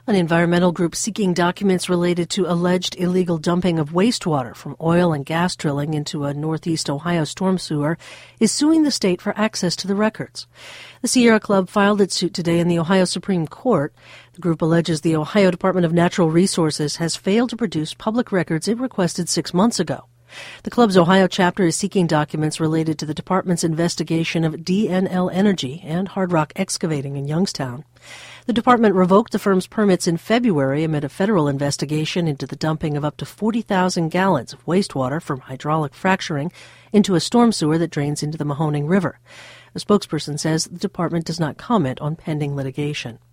An environmental group seeking documents related to alleged illegal dumping of wastewater from oil and gas drilling into a northeast Ohio storm sewer is suing the state for access to the records. The Sierra Club filed its suit today in the Ohio Supreme Court. The group alleges the Ohio Department of Natural Resources has failed to produce public records it requested 6 months ago. The club's Ohio chapter is seeking documents related to the department's investigation of DNL Energy and Hard Rock Excavating in Youngstown. The department revoked the firm's permits in February amid a federal investigation into the dumping of up to 40,000 gallons of wastewater from hydraulic fracturing into a storm sewer that drains into the Mahoning River. A spokesperson says the department does not comment on pending litigation.